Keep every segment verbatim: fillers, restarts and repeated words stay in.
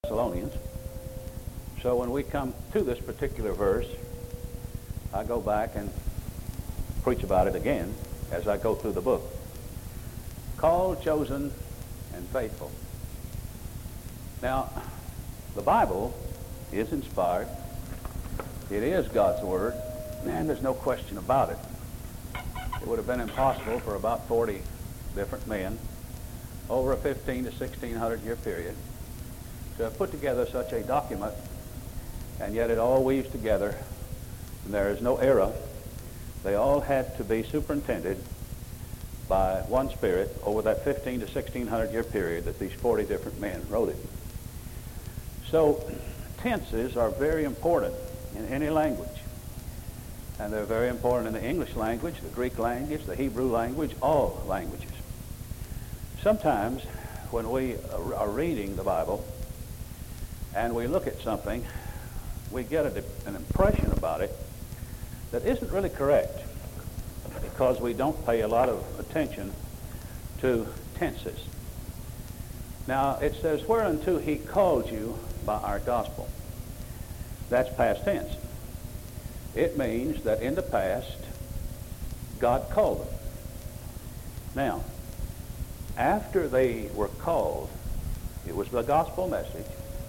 Thessalonians. So when we come to this particular verse, I go back and preach about it again as I go through the book. Called, chosen, and faithful. Now, the Bible is inspired. It is God's Word, and there's no question about it. It would have been impossible for about forty different men over a fifteen to sixteen hundred year period to have put together such a document, and yet it all weaves together, and there is no error. They all had to be superintended by one Spirit over that fifteen to sixteen hundred year period that these forty different men wrote it. So tenses are very important in any language, and they're very important in the English language, the Greek language, the Hebrew language, all languages. Sometimes when we are reading the Bible and we look at something, we get a, an impression about it that isn't really correct because we don't pay a lot of attention to tenses. Now, it says, whereunto he called you by our gospel. That's past tense. It means that in the past, God called them. Now, after they were called, it was the gospel message.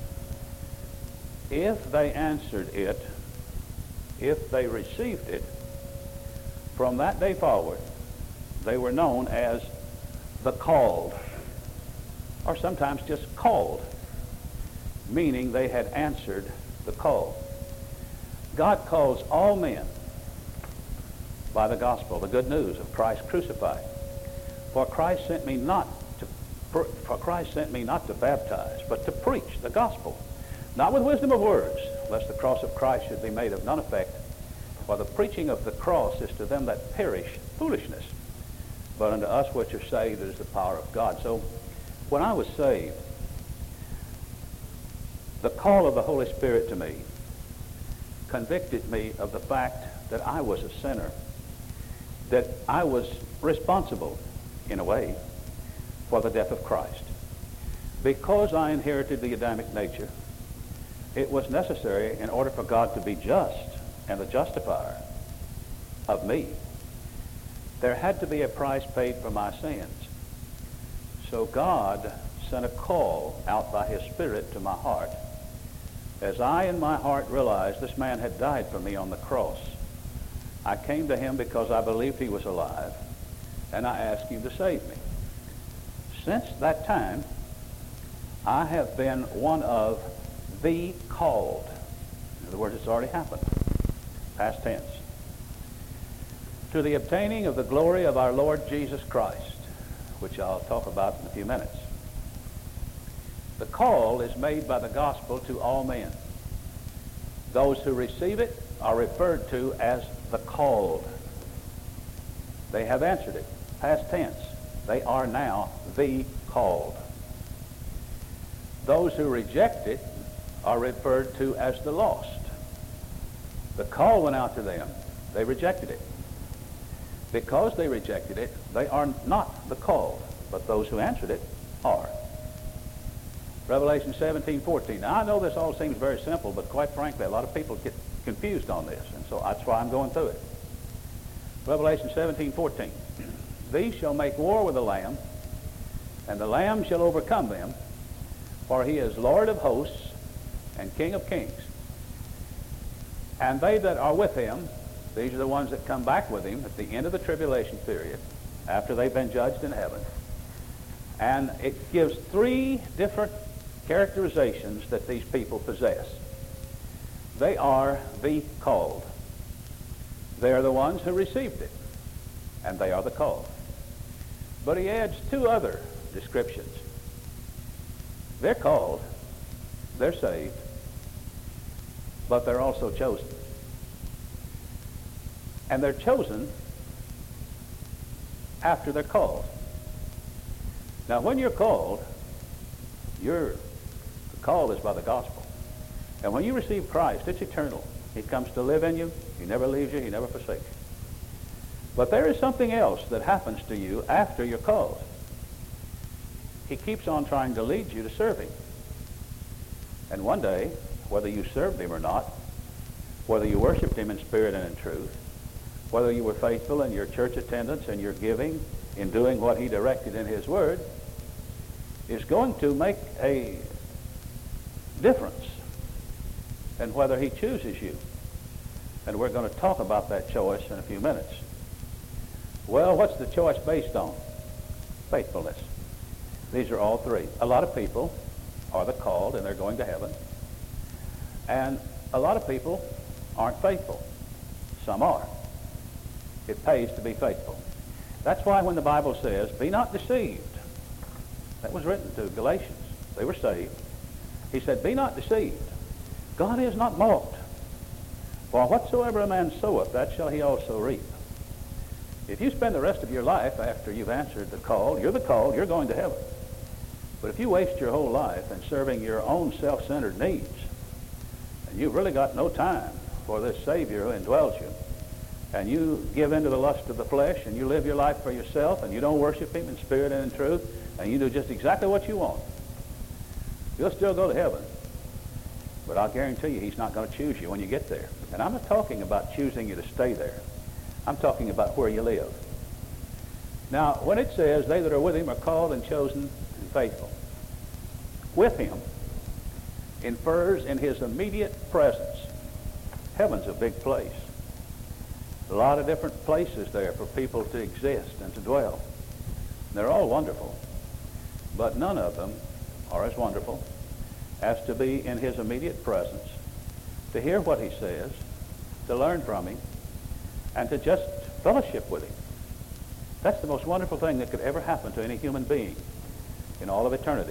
If they answered it, if they received it, from that day forward, they were known as the called, or sometimes just called, meaning they had answered the call. God calls all men by the gospel, the good news of Christ crucified. For Christ sent me not to for Christ sent me not to baptize, but to preach the gospel, not with wisdom of words, lest the cross of Christ should be made of none effect. For the preaching of the cross is to them that perish foolishness, but unto us which are saved it is the power of God. So when I was saved, the call of the Holy Spirit to me convicted me of the fact that I was a sinner, that I was responsible, in a way, for the death of Christ. Because I inherited the Adamic nature, it was necessary, in order for God to be just and the justifier of me, there had to be a price paid for my sins. So God sent a call out by His Spirit to my heart. As I in my heart realized this man had died for me on the cross, I came to Him because I believed He was alive, and I asked Him to save me. Since that time, I have been one of the called. In other words, it's already happened. Past tense. To the obtaining of the glory of our Lord Jesus Christ, which I'll talk about in a few minutes. The call is made by the gospel to all men. Those who receive it are referred to as the called. They have answered it. Past tense. They are now the called. Those who reject it are referred to as the lost. The call went out to them. They rejected it. Because they rejected it, they are not the called, but those who answered it are. Revelation seventeen fourteen. Now, I know this all seems very simple, but quite frankly, a lot of people get confused on this, and so that's why I'm going through it. Revelation seventeen fourteen. These shall make war with the Lamb, and the Lamb shall overcome them, for he is Lord of hosts and King of kings. And they that are with him, these are the ones that come back with him at the end of the tribulation period, after they've been judged in heaven. And it gives three different characterizations that these people possess. They are the called. They are the ones who received it, and they are the called. But he adds two other descriptions. They're called, they're saved, but they're also chosen. And they're chosen after they're called. Now, when you're called, you're the call is by the gospel. And when you receive Christ, it's eternal. He comes to live in you. He never leaves you. He never forsakes you. But there is something else that happens to you after you're called. He keeps on trying to lead you to serve him. And one day, whether you served him or not, whether you worshiped him in spirit and in truth, whether you were faithful in your church attendance and your giving, in doing what he directed in his word, is going to make a difference in whether he chooses you. And we're going to talk about that choice in a few minutes. Well, what's the choice based on? Faithfulness. These are all three. A lot of people are the called and they're going to heaven. And a lot of people aren't faithful. Some are. It pays to be faithful. That's why when the Bible says, be not deceived, that was written to Galatians. They were saved. He said, be not deceived. God is not mocked. For whatsoever a man soweth, that shall he also reap. If you spend the rest of your life after you've answered the call, you're the called, you're going to heaven. But if you waste your whole life in serving your own self-centered needs, and you've really got no time for this Savior who indwells you, and you give in to the lust of the flesh, and you live your life for yourself, and you don't worship him in spirit and in truth, and you do just exactly what you want, you'll still go to heaven. But I'll guarantee you he's not going to choose you when you get there. And I'm not talking about choosing you to stay there. I'm talking about where you live. Now, when it says, they that are with him are called and chosen and faithful, with him infers in his immediate presence. Heaven's a big place. A lot of different places there for people to exist and to dwell. They're all wonderful, but none of them are as wonderful as to be in his immediate presence, to hear what he says, to learn from him, and to just fellowship with him. That's the most wonderful thing that could ever happen to any human being in all of eternity.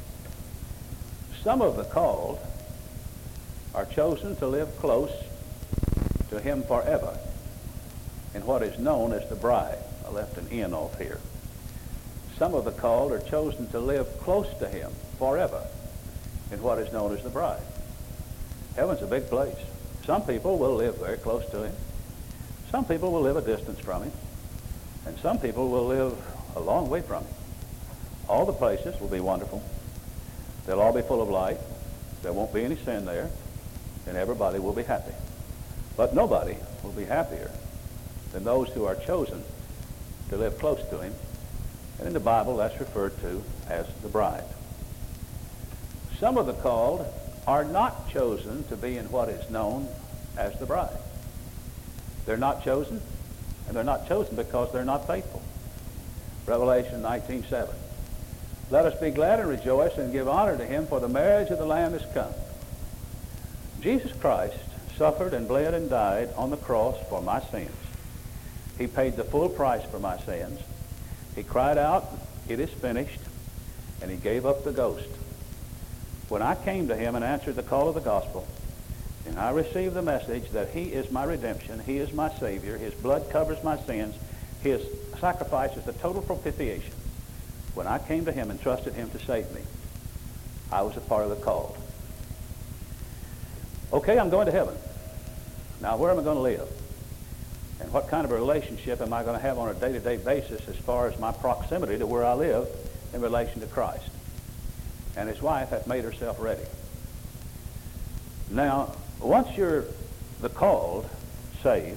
Some of the called are chosen to live close to him forever in what is known as the bride. I left an N off here. Some of the called are chosen to live close to him forever in what is known as the bride. Heaven's a big place. Some people will live very close to him. Some people will live a distance from him. And some people will live a long way from him. All the places will be wonderful. They'll all be full of light. There won't be any sin there. And everybody will be happy. But nobody will be happier than those who are chosen to live close to him. And in the Bible, that's referred to as the bride. Some of the called are not chosen to be in what is known as the bride. They're not chosen, and they're not chosen because they're not faithful. Revelation nineteen seven. Let us be glad and rejoice and give honor to him, for the marriage of the Lamb is come. Jesus Christ suffered and bled and died on the cross for my sins. He paid the full price for my sins. He cried out, it is finished, and he gave up the ghost. When I came to him and answered the call of the gospel, and I received the message that he is my redemption, he is my Savior, his blood covers my sins, his sacrifice is the total propitiation. When I came to him and trusted him to save me, I was a part of the called. Okay, I'm going to heaven. Now, where am I going to live? And what kind of a relationship am I going to have on a day-to-day basis as far as my proximity to where I live in relation to Christ? And his wife hath made herself ready. Now, once you're the called, saved,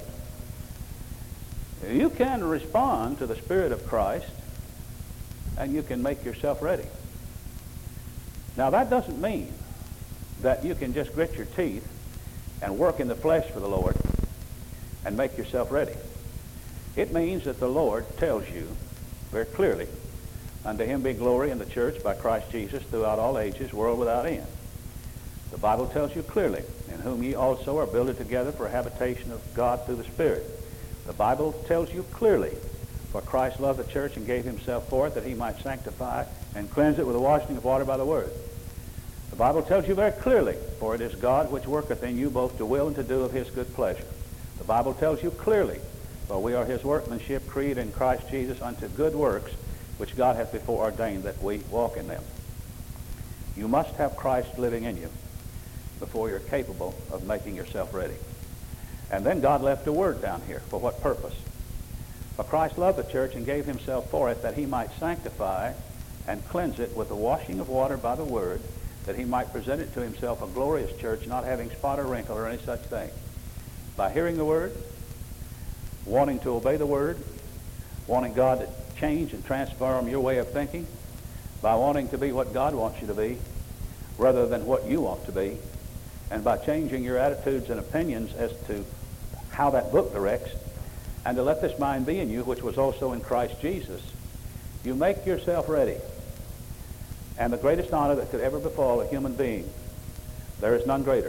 you can respond to the Spirit of Christ and you can make yourself ready. Now, that doesn't mean that you can just grit your teeth and work in the flesh for the Lord and make yourself ready. It means that the Lord tells you very clearly, unto him be glory in the church by Christ Jesus throughout all ages, world without end. The Bible tells you clearly, in whom ye also are builded together for a habitation of God through the Spirit. The Bible tells you clearly, for Christ loved the church and gave himself for it, that he might sanctify and cleanse it with the washing of water by the word. The Bible tells you very clearly, for it is God which worketh in you both to will and to do of his good pleasure. The Bible tells you clearly, for we are his workmanship, created in Christ Jesus unto good works, which God hath before ordained that we walk in them. You must have Christ living in you before you're capable of making yourself ready. And then God left a word down here. For what purpose? For Christ loved the church and gave himself for it, that he might sanctify and cleanse it with the washing of water by the word, that he might present it to himself a glorious church, not having spot or wrinkle or any such thing. By hearing the Word, wanting to obey the Word, wanting God to change and transform your way of thinking, by wanting to be what God wants you to be rather than what you want to be, and by changing your attitudes and opinions as to how that book directs, and to let this mind be in you, which was also in Christ Jesus, you make yourself ready. And the greatest honor that could ever befall a human being, there is none greater,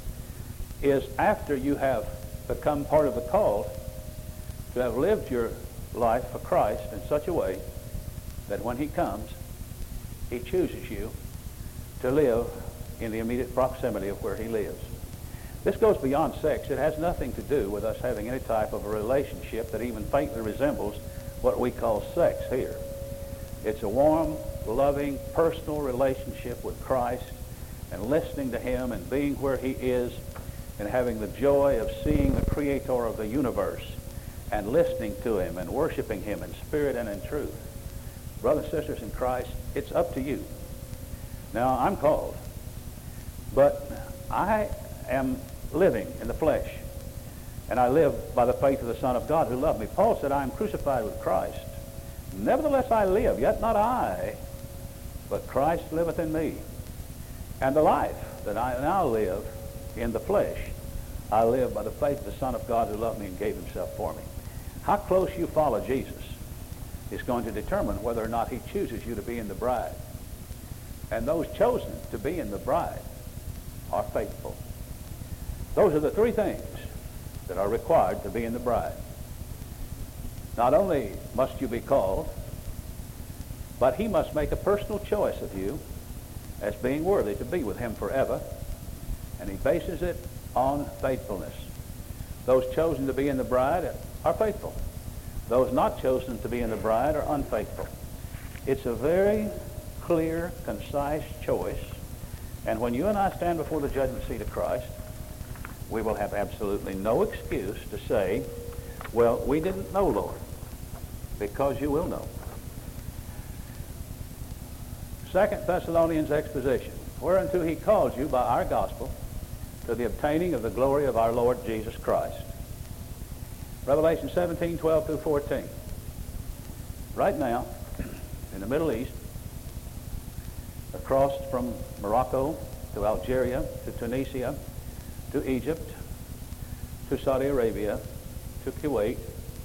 is after you have become part of the call to have lived your life for Christ in such a way that when he comes, he chooses you to live in the immediate proximity of where he lives. This goes beyond sex. It has nothing to do with us having any type of a relationship that even faintly resembles what we call sex here. It's a warm, loving, personal relationship with Christ, and listening to him and being where he is, and having the joy of seeing the creator of the universe and listening to him and worshiping him in spirit and in truth. Brothers and sisters in Christ, it's up to you. Now, I'm called, but I am living in the flesh, and I live by the faith of the Son of God who loved me. Paul said, I am crucified with Christ. Nevertheless I live, yet not I, but Christ liveth in me. And the life that I now live in the flesh, I live by the faith of the Son of God who loved me and gave himself for me. How close you follow Jesus is going to determine whether or not he chooses you to be in the bride. And those chosen to be in the bride are faithful. Those are the three things that are required to be in the bride. Not only must you be called, but he must make a personal choice of you as being worthy to be with him forever, and he bases it on faithfulness. Those chosen to be in the bride are faithful. Those not chosen to be in the bride are unfaithful. It's a very clear, concise choice, and when you and I stand before the judgment seat of Christ, we will have absolutely no excuse to say, well, we didn't know, Lord, because you will know. Second Thessalonians exposition, whereunto he calls you by our gospel to the obtaining of the glory of our Lord Jesus Christ. Revelation seventeen, twelve through fourteen. Right now, in the Middle East, across from Morocco to Algeria to Tunisia to Egypt to Saudi Arabia to Kuwait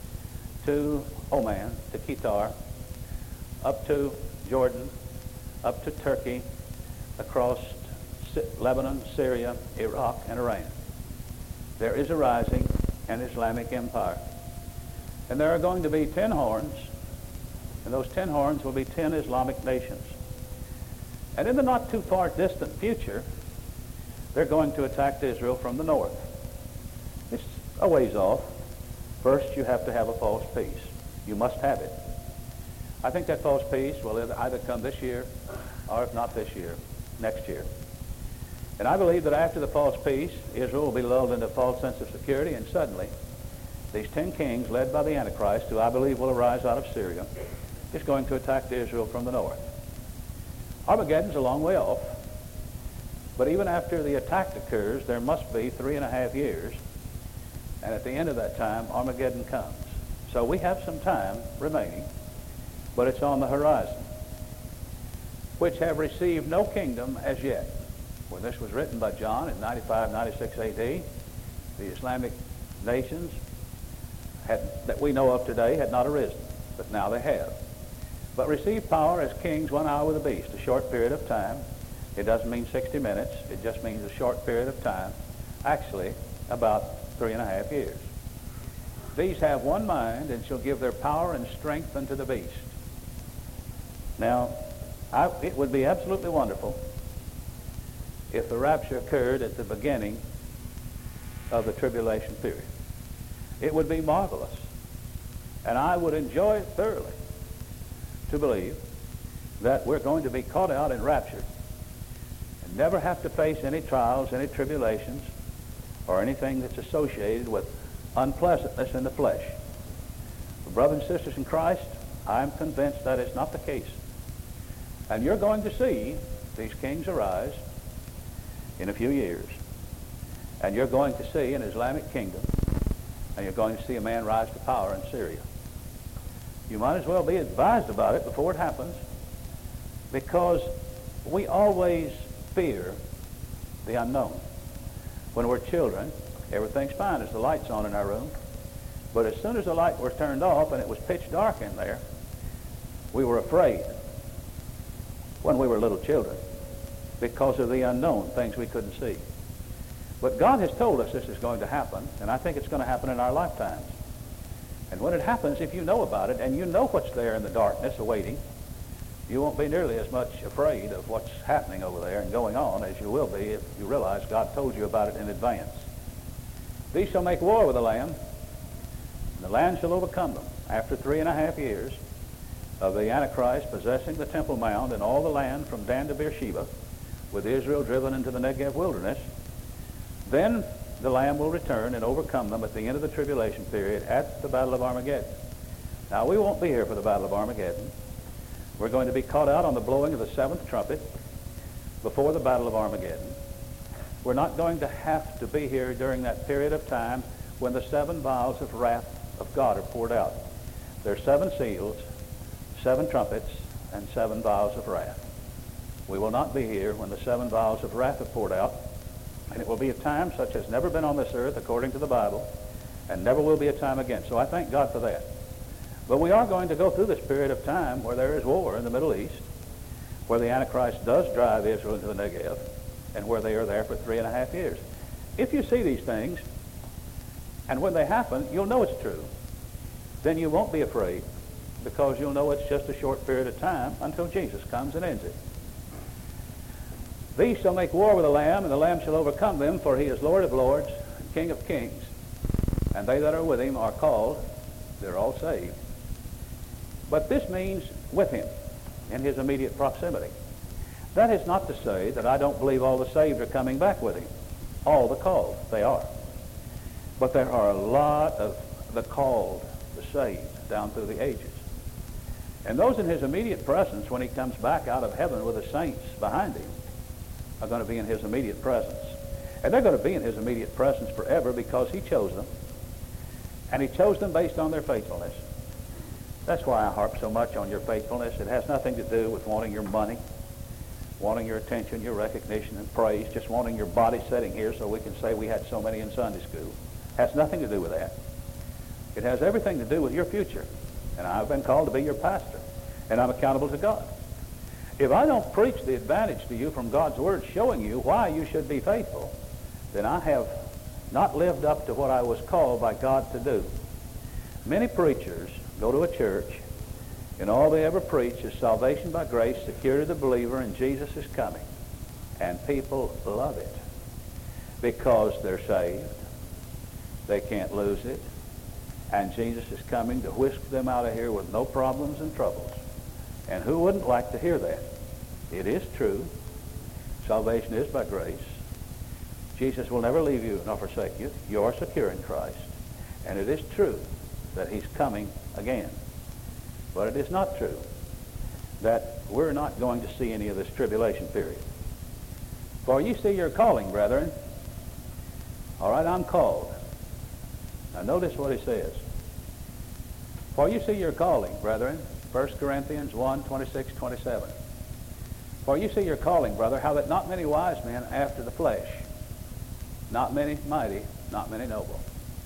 to Oman to Qatar, up to Jordan, up to Turkey, across Lebanon, Syria, Iraq, and Iran. There is arising an Islamic empire. And there are going to be ten horns, and those ten horns will be ten Islamic nations. And in the not too far distant future, they're going to attack Israel from the north. It's a ways off. First, you have to have a false peace. You must have it. I think that false peace will either come this year, or if not this year, next year. And I believe that after the false peace, Israel will be lulled into a false sense of security, and suddenly, these ten kings, led by the Antichrist, who I believe will arise out of Syria, is going to attack Israel from the north. Armageddon's a long way off, but even after the attack occurs, there must be three and a half years, and at the end of that time, Armageddon comes. So we have some time remaining, but it's on the horizon, which have received no kingdom as yet. When this was written by John in ninety-five, ninety-six A D, the Islamic nations had, that we know of today had not arisen, but now they have. But received power as kings one hour with the beast, a short period of time. It doesn't mean sixty minutes. It just means a short period of time, actually about three and a half years. These have one mind and shall give their power and strength unto the beast. Now, I, it would be absolutely wonderful if the rapture occurred at the beginning of the tribulation period. It would be marvelous. And I would enjoy it thoroughly to believe that we're going to be caught out and raptured and never have to face any trials, any tribulations, or anything that's associated with unpleasantness in the flesh. But brothers and sisters in Christ, I'm convinced that is not the case. And you're going to see these kings arise in a few years, and you're going to see an Islamic kingdom, and you're going to see a man rise to power in Syria. You might as well be advised about it before it happens, because we always fear the unknown. When we're children, everything's fine as the light's on in our room, but as soon as the light was turned off and it was pitch dark in there, we were afraid when we were little children because of the unknown, things we couldn't see. But God has told us this is going to happen, and I think it's going to happen in our lifetimes. And when it happens, if you know about it and you know what's there in the darkness awaiting, you won't be nearly as much afraid of what's happening over there and going on as you will be if you realize God told you about it in advance. These shall make war with the Lamb, and the land shall overcome them. After three and a half years of the Antichrist possessing the Temple Mount and all the land from Dan to Beersheba, with Israel driven into the Negev wilderness, then the Lamb will return and overcome them at the end of the tribulation period at the Battle of Armageddon. Now, we won't be here for the Battle of Armageddon. We're going to be caught out on the blowing of the seventh trumpet before the Battle of Armageddon. We're not going to have to be here during that period of time when the seven vials of wrath of God are poured out. There are seven seals, seven trumpets, and seven vials of wrath. We will not be here when the seven vials of wrath are poured out, and it will be a time such as never been on this earth according to the Bible, and never will be a time again. So I thank God for that. But we are going to go through this period of time where there is war in the Middle East, where the Antichrist does drive Israel into the Negev, and where they are there for three and a half years. If you see these things, and when they happen, you'll know it's true. Then you won't be afraid, because you'll know it's just a short period of time until Jesus comes and ends it. These shall make war with the Lamb, and the Lamb shall overcome them, for he is Lord of lords, and King of kings. And they that are with him are called, they're all saved. But this means with him, in his immediate proximity. That is not to say that I don't believe all the saved are coming back with him. All the called, they are. But there are a lot of the called, the saved, down through the ages. And those in his immediate presence, when he comes back out of heaven with the saints behind him, are going to be in his immediate presence. And they're going to be in his immediate presence forever because he chose them. And he chose them based on their faithfulness. That's why I harp so much on your faithfulness. It has nothing to do with wanting your money, wanting your attention, your recognition and praise, just wanting your body sitting here so we can say we had so many in Sunday school. It has nothing to do with that. It has everything to do with your future. And I've been called to be your pastor. And I'm accountable to God. If I don't preach the advantage to you from God's Word showing you why you should be faithful, then I have not lived up to what I was called by God to do. Many preachers go to a church, and all they ever preach is salvation by grace, secure to the believer, and Jesus is coming. And people love it because they're saved. They can't lose it. And Jesus is coming to whisk them out of here with no problems and troubles. And who wouldn't like to hear that? It is true. Salvation is by grace. Jesus will never leave you nor forsake you. You are secure in Christ. And it is true that he's coming again. But it is not true that we're not going to see any of this tribulation period. For you see your calling, brethren. All right, I'm called. Now notice what he says. For you see your calling, brethren. First Corinthians one, twenty-six, twenty-seven. For you see your calling, brother, how that not many wise men after the flesh, not many mighty, not many noble.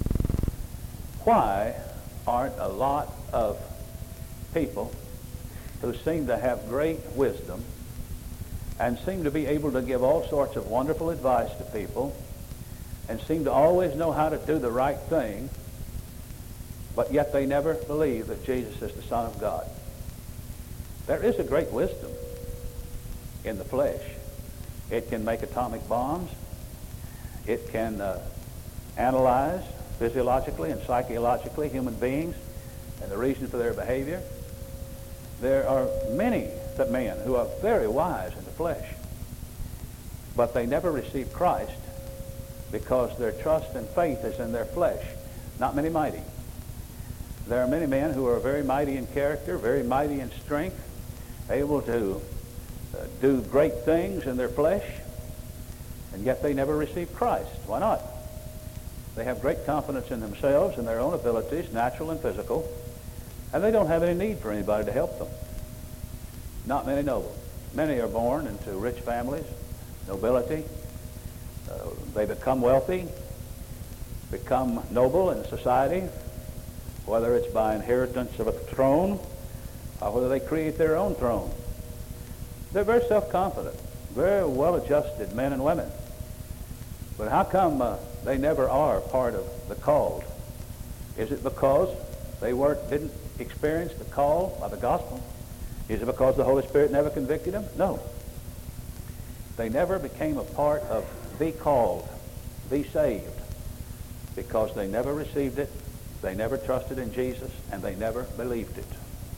Why aren't a lot of people who seem to have great wisdom and seem to be able to give all sorts of wonderful advice to people and seem to always know how to do the right thing, but yet they never believe that Jesus is the Son of God? There is a great wisdom in the flesh. It can make atomic bombs. It can uh, analyze physiologically and psychologically human beings and the reason for their behavior. There are many men who are very wise in the flesh, but they never receive Christ because their trust and faith is in their flesh. Not many mighty. There are many men who are very mighty in character, very mighty in strength, able to uh, do great things in their flesh, and yet they never receive Christ. Why not? They have great confidence in themselves and their own abilities, natural and physical, and they don't have any need for anybody to help them. Not many noble. Many are born into rich families, nobility. Uh, they become wealthy, become noble in society, whether it's by inheritance of a throne or whether they create their own throne. They're very self-confident, very well-adjusted men and women. But how come uh, they never are part of the called? Is it because they weren't, didn't experience the call by the gospel? Is it because the Holy Spirit never convicted them? No. They never became a part of the called, the saved, because they never received it, they never trusted in Jesus, and they never believed it.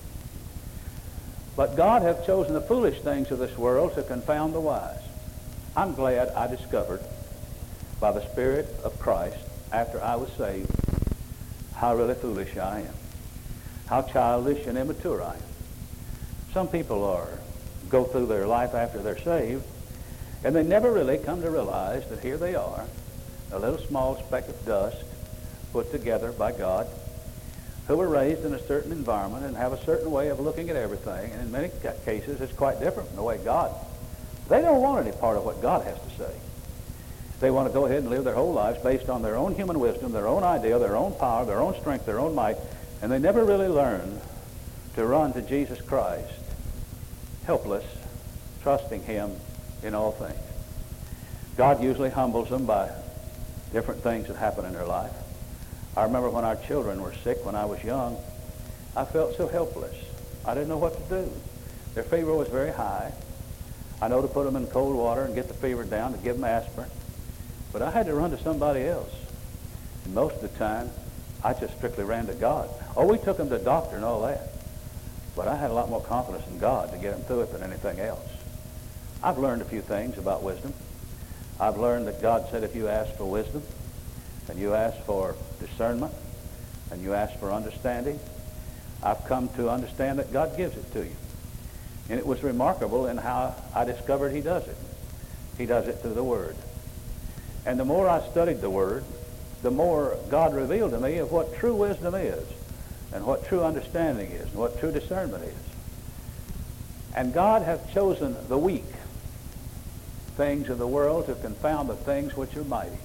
But God hath chosen the foolish things of this world to confound the wise. I'm glad I discovered by the Spirit of Christ after I was saved how really foolish I am, how childish and immature I am. Some people are go through their life after they're saved, and they never really come to realize that here they are, a little small speck of dust put together by God, who were raised in a certain environment and have a certain way of looking at everything, and in many cases it's quite different from the way God. They don't want any part of what God has to say. They want to go ahead and live their whole lives based on their own human wisdom, their own idea, their own power, their own strength, their own might, and they never really learn to run to Jesus Christ, helpless, trusting Him in all things. God usually humbles them by different things that happen in their life. I remember when our children were sick when I was young, I felt so helpless. I didn't know what to do. Their fever was very high. I know to put them in cold water and get the fever down, to give them aspirin, but I had to run to somebody else. And most of the time, I just strictly ran to God. Oh, we took them to the doctor and all that, but I had a lot more confidence in God to get them through it than anything else. I've learned a few things about wisdom. I've learned that God said if you ask for wisdom, and you ask for discernment, and you ask for understanding, I've come to understand that God gives it to you. And it was remarkable in how I discovered He does it. He does it through the Word. And the more I studied the Word, the more God revealed to me of what true wisdom is, and what true understanding is, and what true discernment is. And God hath chosen the weak things of the world to confound the things which are mighty.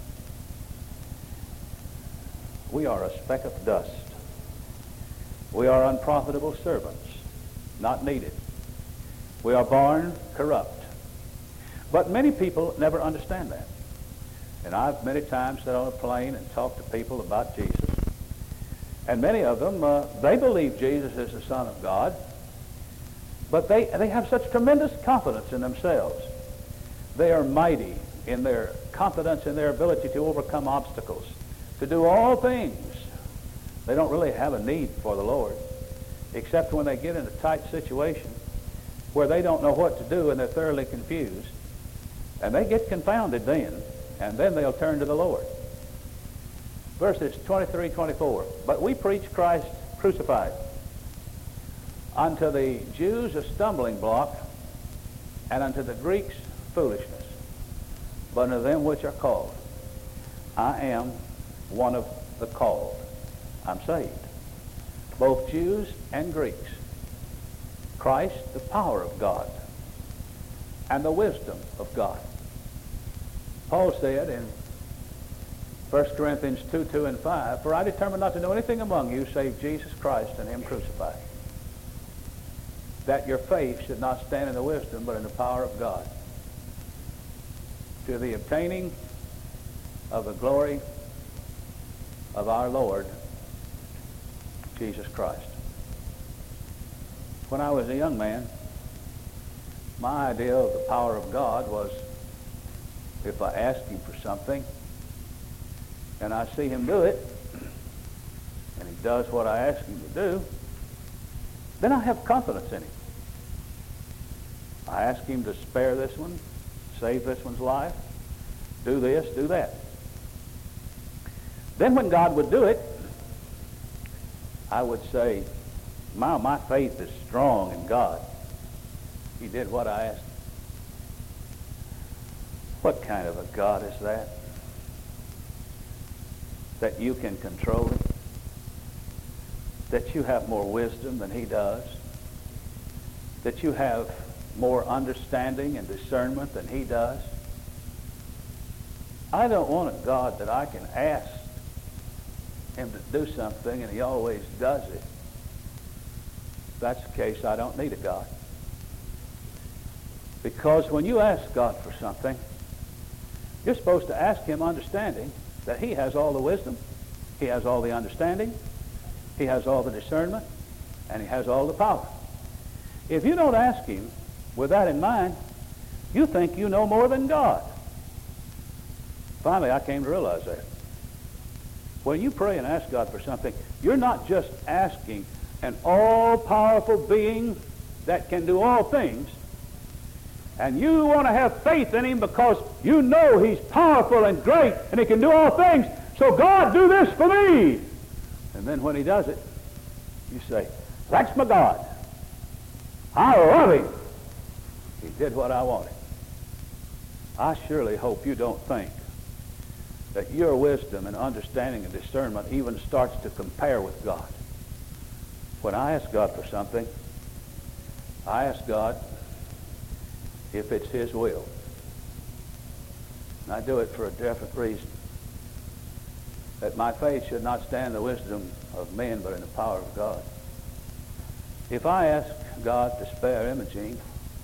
We are a speck of dust. We are unprofitable servants, not needed. We are born corrupt. But many people never understand that. And I've many times sat on a plane and talked to people about Jesus. And many of them, uh, they believe Jesus is the Son of God, but they, they have such tremendous confidence in themselves. They are mighty in their confidence in their ability to overcome obstacles, to do all things. They don't really have a need for the Lord, except when they get in a tight situation where they don't know what to do and they're thoroughly confused. And they get confounded then, and then they'll turn to the Lord. Verses twenty-three, twenty-four. But we preach Christ crucified, unto the Jews a stumbling block, and unto the Greeks foolishness. But unto them which are called, I am one of the called. I'm saved. Both Jews and Greeks. Christ, the power of God, and the wisdom of God. Paul said in First Corinthians two, two and five, for I determined not to know anything among you save Jesus Christ and Him crucified, that your faith should not stand in the wisdom but in the power of God, to the obtaining of the glory of our Lord Jesus Christ. When I was a young man, my idea of the power of God was if I asked Him for something and I see Him do it, and He does what I ask Him to do, then I have confidence in Him. I ask Him to spare this one, save this one's life, do this, do that. Then when God would do it, I would say, my, my faith is strong in God. He did what I asked. What kind of a God is that? That you can control him? That you have more wisdom than he does? That you have more understanding and discernment than he does? I don't want a God that I can ask him to do something and he always does it. If that's the case, I don't need a God. Because when you ask God for something, you're supposed to ask him understanding that he has all the wisdom, he has all the understanding, he has all the discernment, and he has all the power. If you don't ask him with that in mind, you think you know more than God. Finally, I came to realize that. When you pray and ask God for something, you're not just asking an all-powerful being that can do all things, and you want to have faith in him because you know he's powerful and great and he can do all things. So God, do this for me. And then when he does it, you say, that's my God. I love him. He did what I wanted. I surely hope you don't think that your wisdom and understanding and discernment even starts to compare with God. When I ask God for something, I ask God if it's his will. And I do it for a definite reason. That my faith should not stand in the wisdom of men, but in the power of God. If I ask God to spare Imogene,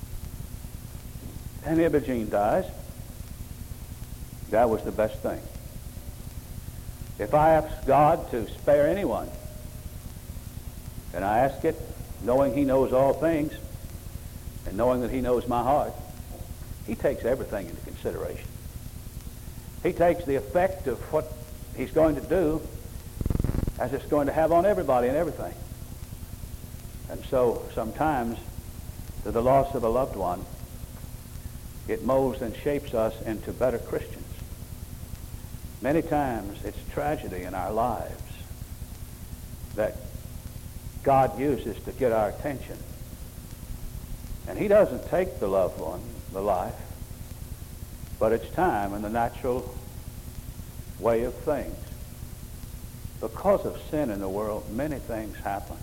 and Imogene dies, that was the best thing. If I ask God to spare anyone, and I ask it knowing he knows all things, and knowing that he knows my heart, he takes everything into consideration. He takes the effect of what he's going to do as it's going to have on everybody and everything. And so sometimes, to the loss of a loved one, it molds and shapes us into better Christians. Many times it's tragedy in our lives that God uses to get our attention. And he doesn't take the loved one, the life, but it's time in the natural way of things. Because of sin in the world, many things happen.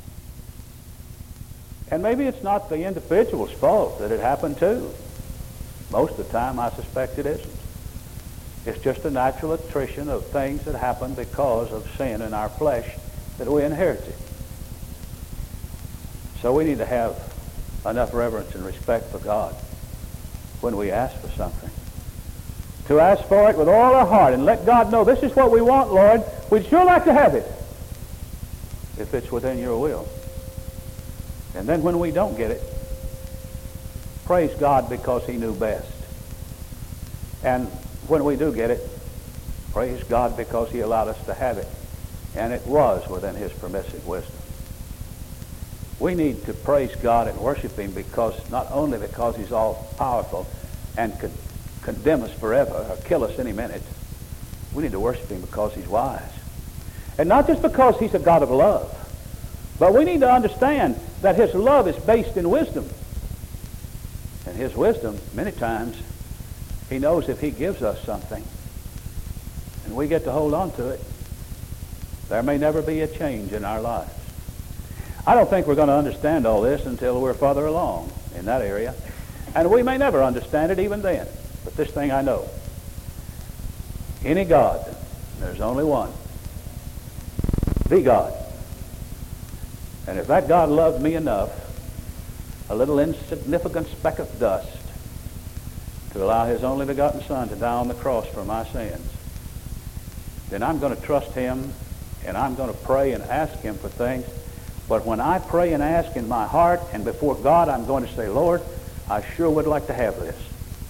And maybe it's not the individual's fault that it happened to. Most of the time, I suspect it isn't. It's just a natural attrition of things that happen because of sin in our flesh that we inherited. So we need to have enough reverence and respect for God when we ask for something. To ask for it with all our heart and let God know, this is what we want, Lord. We'd sure like to have it if it's within your will. And then when we don't get it, praise God because he knew best. And when we do get it, praise God because he allowed us to have it. And it was within his permissive wisdom. We need to praise God and worship him because, not only because he's all powerful and could condemn us forever or kill us any minute, we need to worship him because he's wise. And not just because he's a God of love, but we need to understand that his love is based in wisdom. And his wisdom, many times, he knows if he gives us something and we get to hold on to it, there may never be a change in our lives. I don't think we're going to understand all this until we're farther along in that area. And we may never understand it even then. But this thing I know. Any God, there's only one. The God. And if that God loved me enough, a little insignificant speck of dust, to allow his only begotten Son to die on the cross for my sins, then I'm going to trust him and I'm going to pray and ask him for things. But when I pray and ask in my heart and before God, I'm going to say, Lord, I sure would like to have this.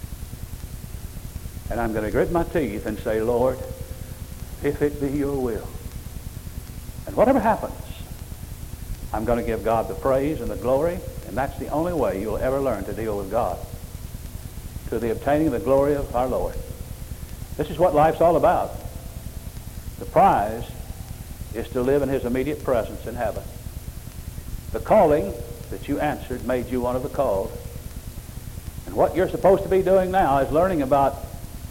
And I'm going to grit my teeth and say, Lord, if it be your will. And whatever happens, I'm going to give God the praise and the glory, and that's the only way you'll ever learn to deal with God, to the obtaining of the glory of our Lord. This is what life's all about. The prize is to live in his immediate presence in heaven. The calling that you answered made you one of the called. And what you're supposed to be doing now is learning about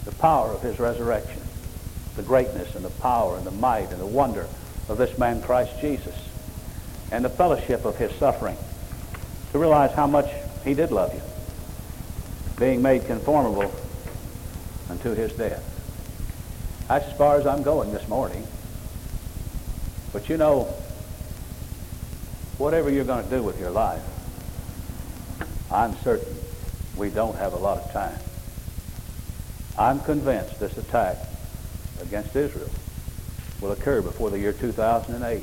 the power of his resurrection, the greatness and the power and the might and the wonder of this man Christ Jesus, and the fellowship of his suffering, to realize how much he did love you, being made conformable unto his death. That's as far as I'm going this morning. But you know, whatever you're going to do with your life, I'm certain we don't have a lot of time. I'm convinced this attack against Israel will occur before the year two thousand eight.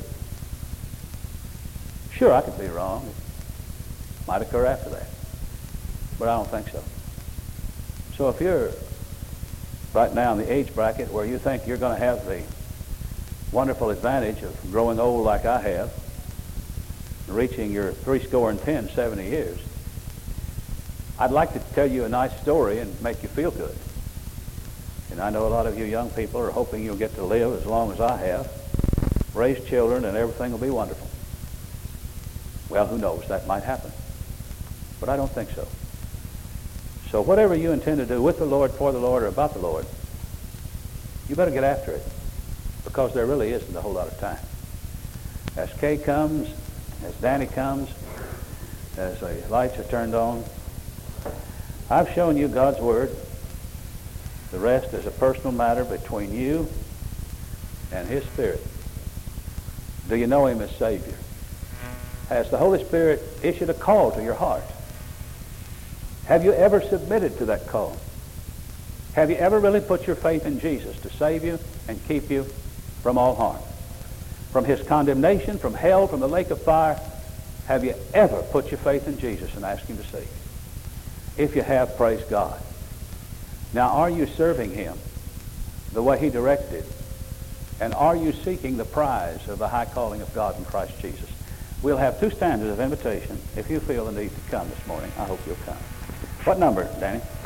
Sure, I could be wrong. It might occur after that. But I don't think so. So if you're right now in the age bracket where you think you're going to have the wonderful advantage of growing old like I have, reaching your three score and ten, seventy years, I'd like to tell you a nice story and make you feel good. And I know a lot of you young people are hoping you'll get to live as long as I have, raise children, and everything will be wonderful. Well, who knows? That might happen. But I don't think so. So whatever you intend to do with the Lord, for the Lord, or about the Lord, you better get after it, because there really isn't a whole lot of time. As Kay comes, as Danny comes, as the lights are turned on, I've shown you God's Word. The rest is a personal matter between you and His Spirit. Do you know Him as Savior? Has the Holy Spirit issued a call to your heart? Have you ever submitted to that call? Have you ever really put your faith in Jesus to save you and keep you from all harm? From His condemnation, from hell, from the lake of fire? Have you ever put your faith in Jesus and asked Him to save you? If you have, praise God. Now, are you serving Him the way He directed? And are you seeking the prize of the high calling of God in Christ Jesus? We'll have two stanzas of invitation. If you feel the need to come this morning, I hope you'll come. What number, Danny?